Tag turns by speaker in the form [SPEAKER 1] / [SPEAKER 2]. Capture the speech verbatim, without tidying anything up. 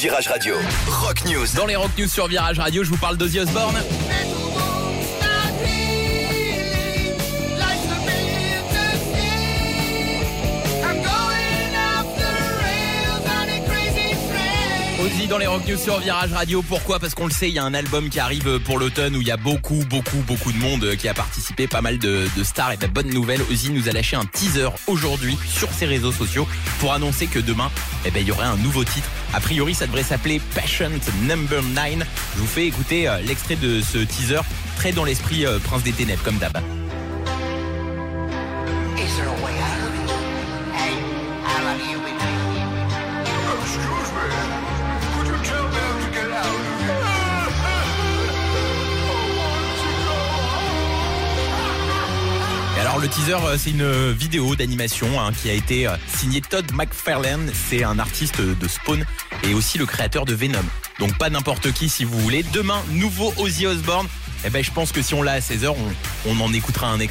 [SPEAKER 1] Virage Radio. Rock News.
[SPEAKER 2] Dans les Rock News sur Virage Radio, je vous parle d'Ozzy Osbourne. Ozzy dans les Rock News sur Virage Radio. Pourquoi ? Parce qu'on le sait, il y a un album qui arrive pour l'automne où il y a beaucoup, beaucoup, beaucoup de monde qui a participé, pas mal de, de stars. Et de bonne nouvelle, Ozzy nous a lâché un teaser aujourd'hui sur ses réseaux sociaux pour annoncer que demain, eh ben, il y aurait un nouveau titre. A priori, ça devrait s'appeler Patient Number nine. Je vous fais écouter l'extrait de ce teaser, très dans l'esprit euh, Prince des Ténèbres, comme d'hab. Alors le teaser, c'est une vidéo d'animation hein, qui a été signée Todd McFarlane. C'est un artiste de Spawn et aussi le créateur de Venom. Donc pas n'importe qui si vous voulez. Demain, nouveau Ozzy Osbourne. Eh ben je pense que si on l'a à seize heures, on, on en écoutera un extrait.